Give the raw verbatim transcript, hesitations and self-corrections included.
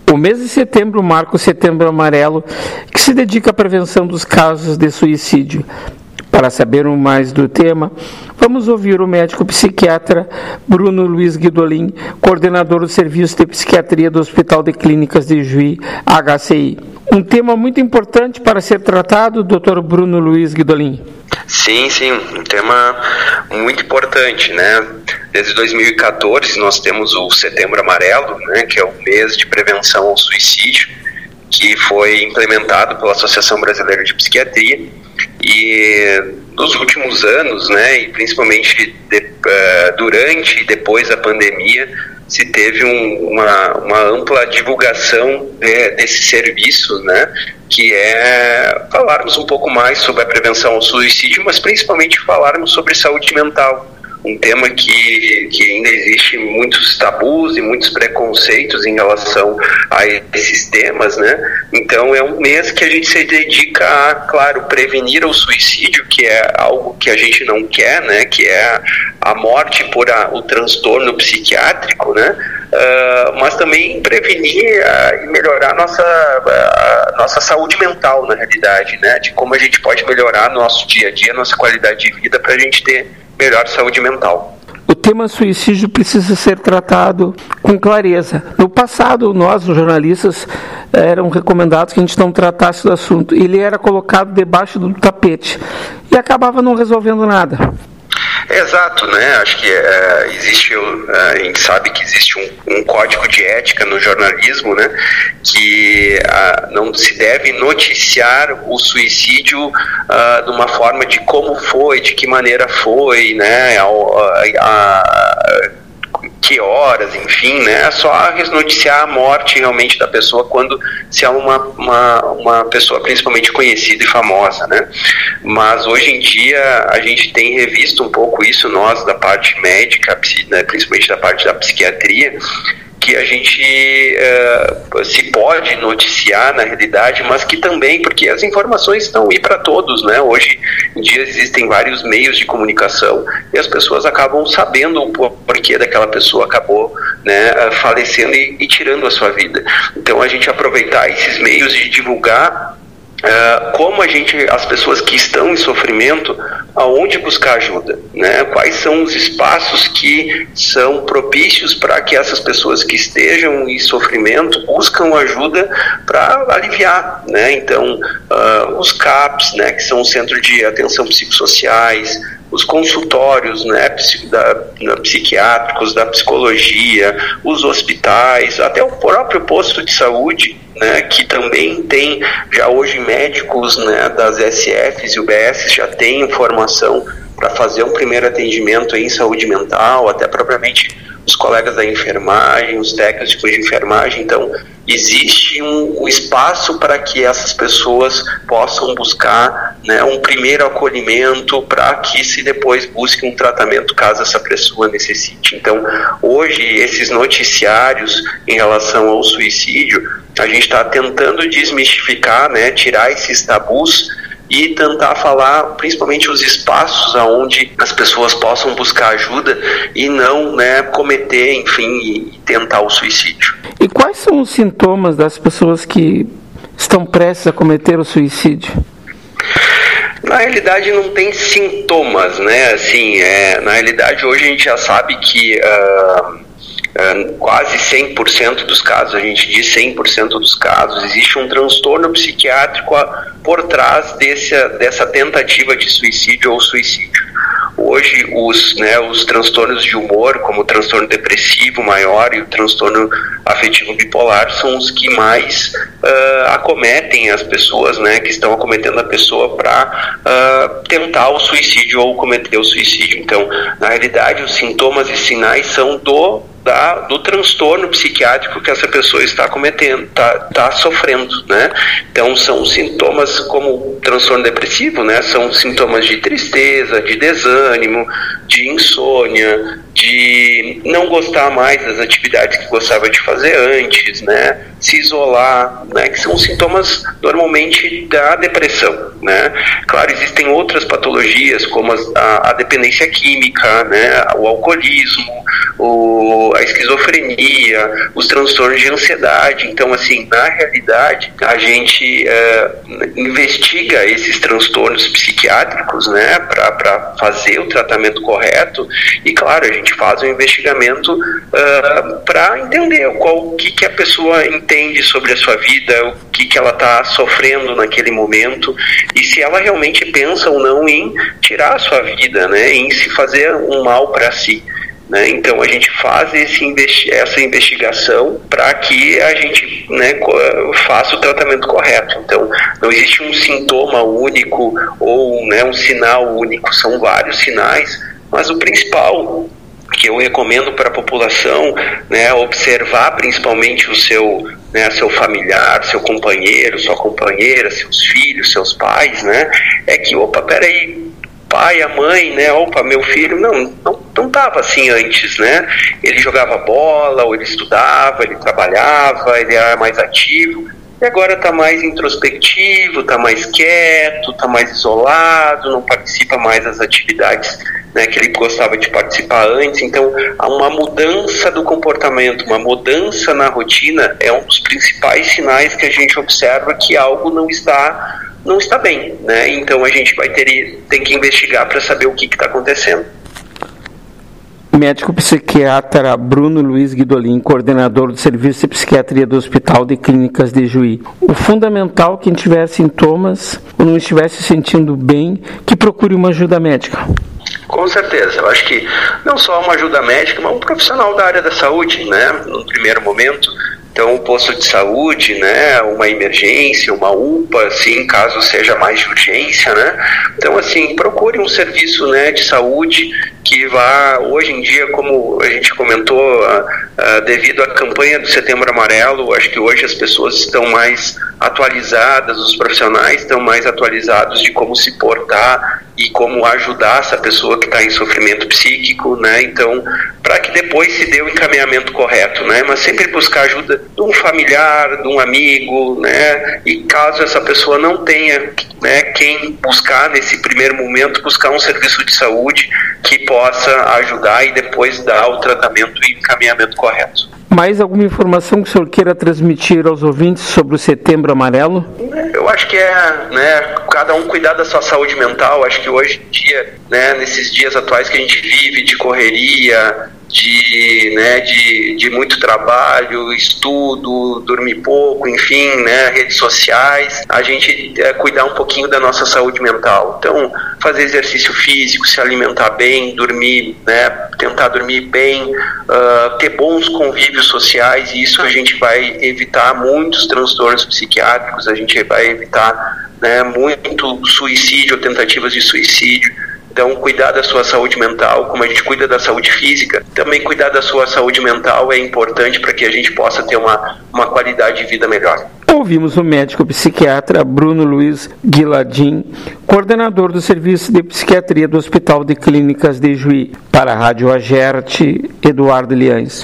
O mês de setembro marca o Setembro Amarelo, que se dedica à prevenção dos casos de suicídio. Para saber mais do tema, vamos ouvir o médico psiquiatra Bruno Luiz Guidolin, coordenador do Serviço de Psiquiatria do Hospital de Clínicas de Juí, H C I. Um tema muito importante para ser tratado, doutor Bruno Luiz Guidolin. Sim, sim, um tema muito importante, né? Desde dois mil e catorze nós temos o Setembro Amarelo, né, que é o mês de prevenção ao suicídio, que foi implementado pela Associação Brasileira de Psiquiatria, e nos últimos anos, né, e principalmente de, uh, durante e depois da pandemia, se teve um, uma, uma ampla divulgação de, desse serviço, né, que é falarmos um pouco mais sobre a prevenção ao suicídio, mas principalmente falarmos sobre saúde mental. Um tema que, que ainda existe muitos tabus e muitos preconceitos em relação a esses temas, né? Então é um mês que a gente se dedica a, claro, prevenir o suicídio, que é algo que a gente não quer, né? Que é a morte por a, o transtorno psiquiátrico, né? Uh, mas também prevenir uh, e melhorar a nossa, a nossa saúde mental, na realidade, né? De como a gente pode melhorar nosso dia a dia, nossa qualidade de vida, para a gente ter melhor saúde mental. O tema suicídio precisa ser tratado com clareza. No passado, nós, os jornalistas, eram recomendados que a gente não tratasse do assunto. Ele era colocado debaixo do tapete e acabava não resolvendo nada. Exato, né? Acho que é, existe, a gente sabe que existe um, um código de ética no jornalismo, né? Que a, não se deve noticiar o suicídio a, de uma forma de como foi, de que maneira foi, né? A, a, a, que horas, enfim, né? É só noticiar a morte realmente da pessoa quando se é uma, uma, uma pessoa principalmente conhecida e famosa, né? Mas hoje em dia a gente tem revisto um pouco isso, nós da parte médica, né, principalmente da parte da psiquiatria, que a gente uh, se pode noticiar na realidade, mas que também, porque as informações estão aí para todos, né? Hoje em dia existem vários meios de comunicação e as pessoas acabam sabendo o porquê daquela pessoa acabou, né, falecendo e, e tirando a sua vida. Então a gente aproveitar esses meios de divulgar Uh, como a gente, as pessoas que estão em sofrimento, aonde buscar ajuda, né? Quais são os espaços que são propícios para que essas pessoas que estejam em sofrimento buscam ajuda para aliviar, né? Então, uh, os C A Ps, né, que são os Centros de Atenção Psicossociais, os consultórios, né, da, da, psiquiátricos, da psicologia, os hospitais, até o próprio posto de saúde, né, que também tem já hoje médicos, né, das S Fs e U B S já têm formação para fazer um primeiro atendimento em saúde mental, até propriamente os colegas da enfermagem, os técnicos de enfermagem. Então existe um, um espaço para que essas pessoas possam buscar, né, um primeiro acolhimento para que se depois busque um tratamento caso essa pessoa necessite. Então hoje esses noticiários em relação ao suicídio, a gente está tentando desmistificar, né, tirar esses tabus e tentar falar principalmente os espaços aonde as pessoas possam buscar ajuda e não, né, cometer, enfim, e tentar o suicídio. E quais são os sintomas das pessoas que estão prestes a cometer o suicídio? Na realidade não tem sintomas, né, assim, é, na realidade hoje a gente já sabe que uh, Uh, quase cem por cento dos casos, a gente diz cem por cento dos casos, existe um transtorno psiquiátrico a, por trás desse, dessa tentativa de suicídio ou suicídio. Hoje os, né, os transtornos de humor, como o transtorno depressivo maior e o transtorno afetivo bipolar, são os que mais uh, acometem as pessoas, né, que estão acometendo a pessoa para uh, tentar o suicídio ou cometer o suicídio. Então, na realidade, os sintomas e sinais são do Da, do transtorno psiquiátrico que essa pessoa está cometendo, está tá sofrendo, né? Então são sintomas como transtorno depressivo, né? São sintomas de tristeza, de desânimo, de insônia, de não gostar mais das atividades que gostava de fazer antes, né? se isolar, né, que são sintomas normalmente da depressão, né. Claro, existem outras patologias como a, a dependência química, né, o alcoolismo, o, a esquizofrenia, os transtornos de ansiedade. Então, assim, na realidade, a gente é, investiga esses transtornos psiquiátricos, né, para fazer o tratamento correto e, claro, a gente faz um investimento uh, para entender qual, o que, que a pessoa entende sobre a sua vida, o que, que ela está sofrendo naquele momento e se ela realmente pensa ou não em tirar a sua vida, né, em se fazer um mal para si. Né? Então a gente faz esse investi- essa investigação para que a gente, né, faça o tratamento correto. Então não existe um sintoma único ou, né, um sinal único, são vários sinais, mas o principal que eu recomendo para a população, né, observar principalmente o seu, né, seu familiar, seu companheiro, sua companheira, seus filhos, seus pais, né, é que, opa, peraí, pai, a mãe, né, opa, meu filho, não, não, não tava assim antes, né, ele jogava bola, ou ele estudava, ele trabalhava, ele era mais ativo, e agora está mais introspectivo, está mais quieto, está mais isolado, não participa mais das atividades, né, que ele gostava de participar antes. Então, há uma mudança do comportamento, uma mudança na rotina, é um dos principais sinais que a gente observa que algo não está não está bem, né? Então a gente vai ter tem que investigar para saber o que está acontecendo. Médico psiquiatra Bruno Luiz Guidolin, coordenador do Serviço de Psiquiatria do Hospital de Clínicas de Juí. O fundamental, quem tiver sintomas ou não estiver se sentindo bem, que procure uma ajuda médica. Com certeza, eu acho que não só uma ajuda médica, mas um profissional da área da saúde, né? No primeiro momento. Então, um posto de saúde, né, uma emergência, uma U P A, assim, caso seja mais de urgência, né? Então, assim, procure um serviço, né, de saúde que vá, hoje em dia, como a gente comentou, uh, uh, devido à campanha do Setembro Amarelo, acho que hoje as pessoas estão mais atualizadas, os profissionais estão mais atualizados de como se portar e como ajudar essa pessoa que está em sofrimento psíquico, né? Então, para que depois se dê o encaminhamento correto, né? Mas sempre buscar ajuda de um familiar, de um amigo, né? E caso essa pessoa não tenha, né, quem buscar nesse primeiro momento, buscar um serviço de saúde que possa ajudar e depois dar o tratamento e encaminhamento correto. Mais alguma informação que o senhor queira transmitir aos ouvintes sobre o Setembro Amarelo? Eu acho que é, né, cada um cuidar da sua saúde mental. Acho que hoje em dia, né, nesses dias atuais que a gente vive de correria, de, né, de, de muito trabalho, estudo, dormir pouco, enfim, né, redes sociais, a gente é, cuidar um pouquinho da nossa saúde mental. Então, fazer exercício físico, se alimentar bem, dormir, né, tentar dormir bem, uh, ter bons convívios sociais, e isso a gente vai evitar muitos transtornos psiquiátricos, a gente vai evitar, né, muito suicídio, tentativas de suicídio. Então, cuidar da sua saúde mental, como a gente cuida da saúde física, também cuidar da sua saúde mental é importante para que a gente possa ter uma, uma qualidade de vida melhor. Ouvimos o médico psiquiatra Bruno Luiz Guidolin, coordenador do Serviço de Psiquiatria do Hospital de Clínicas de Juí. Para a Rádio Agerte, Eduardo Liães.